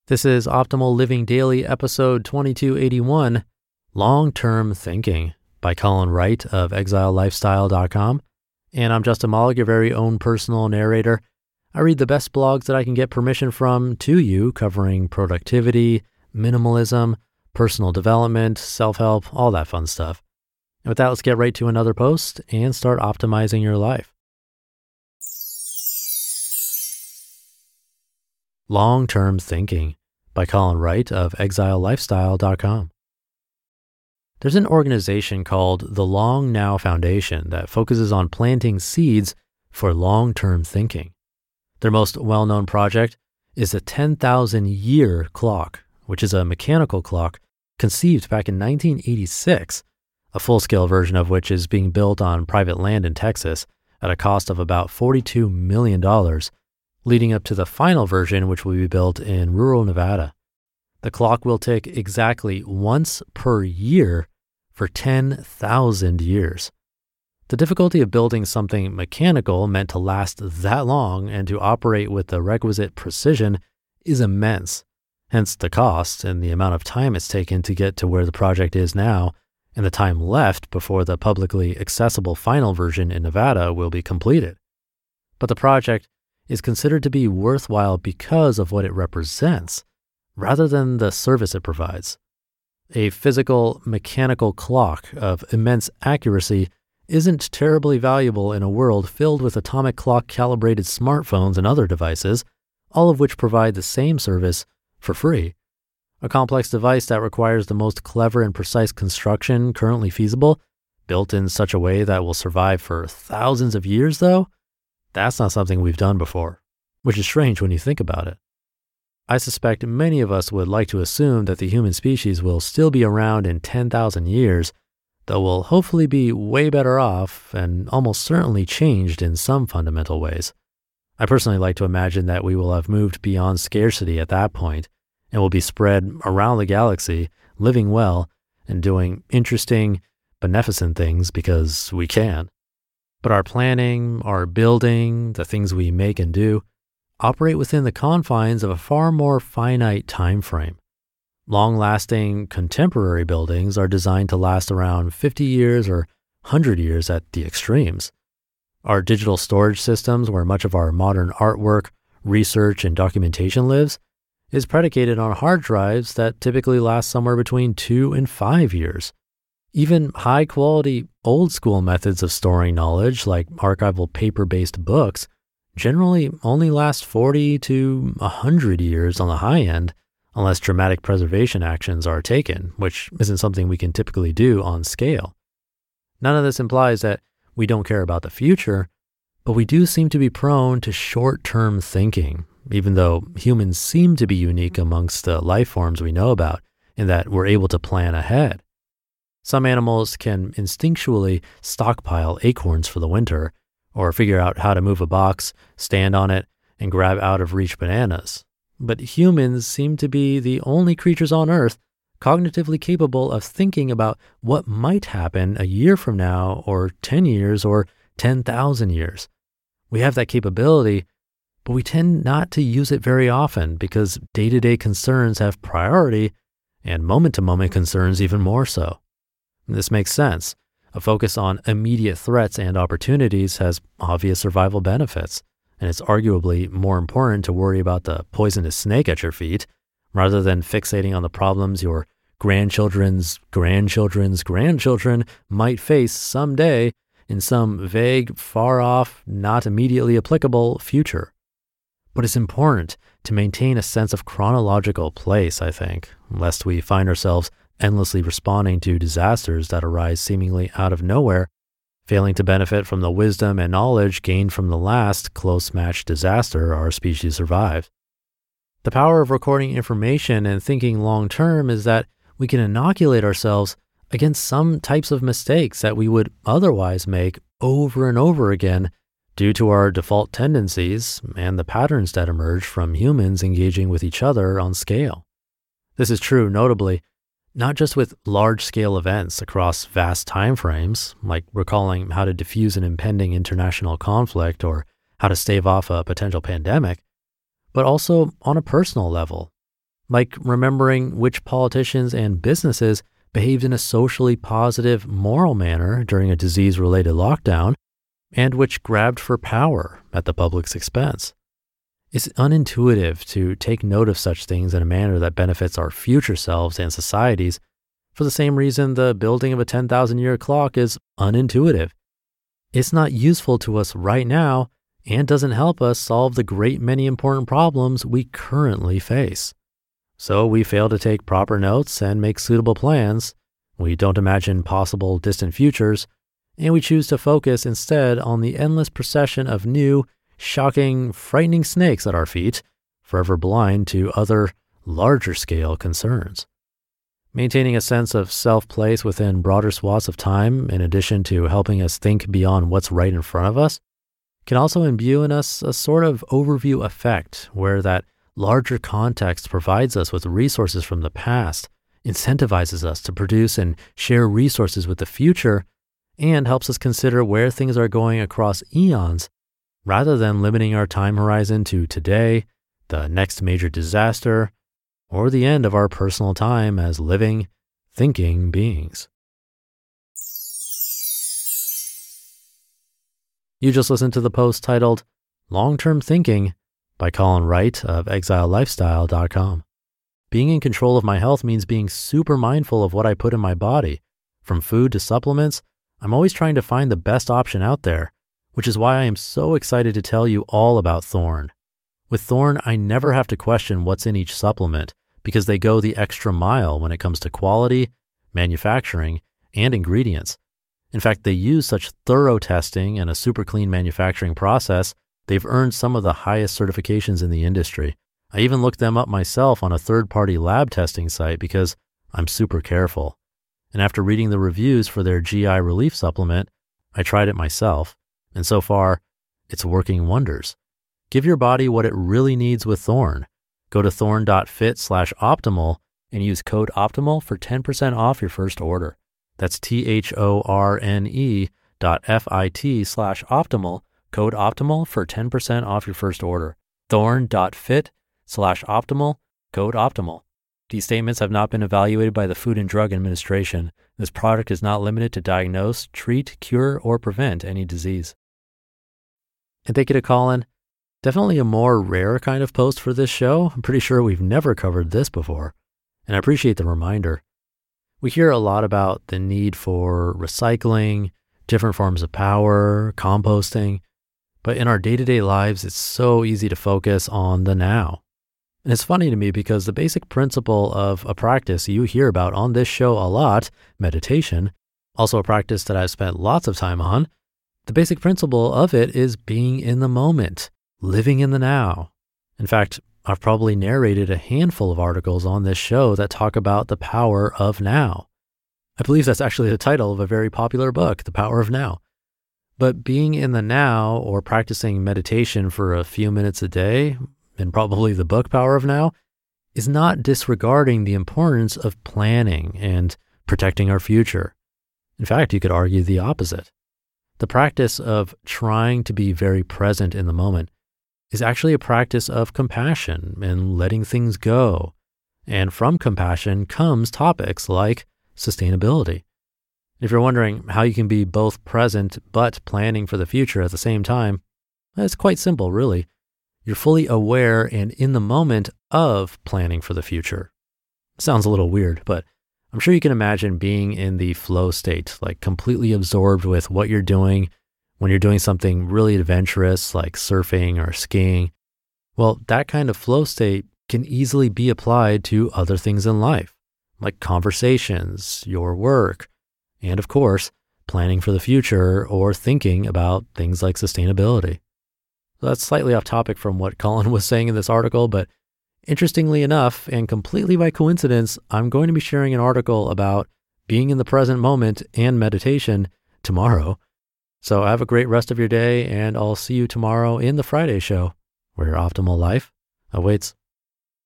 This is Optimal Living Daily, episode 2281, Long-Term Thinking by Colin Wright of ExileLifestyle.com. And I'm Justin Malik, your very own personal narrator. I read the best blogs that I can get permission from to you, covering productivity, minimalism, personal development, self-help, all that fun stuff. And with that, let's get right to another post and start optimizing your life. Long-Term Thinking by Colin Wright of ExileLifestyle.com. There's an organization called the Long Now Foundation that focuses on planting seeds for long-term thinking. Their most well-known project is the 10,000-year clock, which is a mechanical clock conceived back in 1986, a full-scale version of which is being built on private land in Texas at a cost of about $42 million, leading up to the final version, which will be built in rural Nevada. The clock will tick exactly once per year for 10,000 years. The difficulty of building something mechanical meant to last that long and to operate with the requisite precision is immense. Hence the cost and the amount of time it's taken to get to where the project is now, and the time left before the publicly accessible final version in Nevada will be completed. But the project is considered to be worthwhile because of what it represents, rather than the service it provides. A physical, mechanical clock of immense accuracy isn't terribly valuable in a world filled with atomic clock-calibrated smartphones and other devices, all of which provide the same service for free. A complex device that requires the most clever and precise construction currently feasible, built in such a way that will survive for thousands of years, though, that's not something we've done before, which is strange when you think about it. I suspect many of us would like to assume that the human species will still be around in 10,000 years, though we'll hopefully be way better off and almost certainly changed in some fundamental ways. I personally like to imagine that we will have moved beyond scarcity at that point and will be spread around the galaxy, living well and doing interesting, beneficent things because we can. But our planning, our building, the things we make and do, operate within the confines of a far more finite time frame. Long-lasting contemporary buildings are designed to last around 50 years or 100 years at the extremes. Our digital storage systems, where much of our modern artwork, research, and documentation lives, is predicated on hard drives that typically last somewhere between 2 and 5 years. Even high-quality, old-school methods of storing knowledge, like archival paper-based books, generally only last 40 to 100 years on the high end, unless dramatic preservation actions are taken, which isn't something we can typically do on scale. None of this implies that we don't care about the future, but we do seem to be prone to short-term thinking, even though humans seem to be unique amongst the life forms we know about in that we're able to plan ahead. Some animals can instinctually stockpile acorns for the winter, or figure out how to move a box, stand on it, and grab out-of-reach bananas. But humans seem to be the only creatures on Earth cognitively capable of thinking about what might happen a year from now, or 10 years, or 10,000 years. We have that capability, but we tend not to use it very often because day-to-day concerns have priority, and moment-to-moment concerns even more so. This makes sense. A focus on immediate threats and opportunities has obvious survival benefits, and it's arguably more important to worry about the poisonous snake at your feet rather than fixating on the problems your grandchildren's grandchildren's grandchildren might face someday in some vague, far-off, not immediately applicable future. But it's important to maintain a sense of chronological place, I think, lest we find ourselves endlessly responding to disasters that arise seemingly out of nowhere, failing to benefit from the wisdom and knowledge gained from the last close-matched disaster our species survived. The power of recording information and thinking long-term is that we can inoculate ourselves against some types of mistakes that we would otherwise make over and over again due to our default tendencies and the patterns that emerge from humans engaging with each other on scale. This is true, notably, not just with large-scale events across vast timeframes, like recalling how to diffuse an impending international conflict or how to stave off a potential pandemic, but also on a personal level. like remembering which politicians and businesses behaved in a socially positive, moral manner during a disease-related lockdown, and which grabbed for power at the public's expense. It's unintuitive to take note of such things in a manner that benefits our future selves and societies, for the same reason the building of a 10,000-year clock is unintuitive. It's not useful to us right now and doesn't help us solve the great many important problems we currently face. So we fail to take proper notes and make suitable plans, we don't imagine possible distant futures, and we choose to focus instead on the endless procession of new, shocking, frightening snakes at our feet, forever blind to other, larger-scale concerns. Maintaining a sense of self-place within broader swaths of time, in addition to helping us think beyond what's right in front of us, can also imbue in us a sort of overview effect where that larger context provides us with resources from the past, incentivizes us to produce and share resources with the future, and helps us consider where things are going across eons, rather than limiting our time horizon to today, the next major disaster, or the end of our personal time as living, thinking beings. You just listened to the post titled Long-Term Thinking by Colin Wright of ExileLifestyle.com. Being in control of my health means being super mindful of what I put in my body. From food to supplements, I'm always trying to find the best option out there, which is why I am so excited to tell you all about Thorne. With Thorne, I never have to question what's in each supplement because they go the extra mile when it comes to quality, manufacturing, and ingredients. In fact, they use such thorough testing and a super clean manufacturing process, they've earned some of the highest certifications in the industry. I even looked them up myself on a third-party lab testing site because I'm super careful. And after reading the reviews for their GI relief supplement, I tried it myself. And so far, it's working wonders. Give your body what it really needs with Thorne. Go to thorne.fit/optimal and use code OPTIMAL for 10% off your first order. That's THORNE.FIT/optimal, code OPTIMAL for 10% off your first order. Thorne.fit/optimal, code OPTIMAL. These statements have not been evaluated by the Food and Drug Administration. This product is not limited to diagnose, treat, cure, or prevent any disease. And thank you to Colin. Definitely a more rare kind of post for this show. I'm pretty sure we've never covered this before. And I appreciate the reminder. We hear a lot about the need for recycling, different forms of power, composting. But in our day-to-day lives, it's so easy to focus on the now. And it's funny to me because the basic principle of a practice you hear about on this show a lot, meditation, also a practice that I've spent lots of time on, the basic principle of it is being in the moment, living in the now. In fact, I've probably narrated a handful of articles on this show that talk about the power of now. I believe that's actually the title of a very popular book, The Power of Now. But being in the now or practicing meditation for a few minutes a day, and probably the book Power of Now, is not disregarding the importance of planning and protecting our future. In fact, you could argue the opposite. The practice of trying to be very present in the moment is actually a practice of compassion and letting things go. And from compassion comes topics like sustainability. If you're wondering how you can be both present but planning for the future at the same time, it's quite simple, really. You're fully aware and in the moment of planning for the future. Sounds a little weird, but I'm sure you can imagine being in the flow state, like completely absorbed with what you're doing when you're doing something really adventurous like surfing or skiing. Well, that kind of flow state can easily be applied to other things in life, like conversations, your work, and of course, planning for the future or thinking about things like sustainability. So that's slightly off topic from what Colin was saying in this article, but interestingly enough, and completely by coincidence, I'm going to be sharing an article about being in the present moment and meditation tomorrow. So have a great rest of your day, and I'll see you tomorrow in the Friday show, where your optimal life awaits.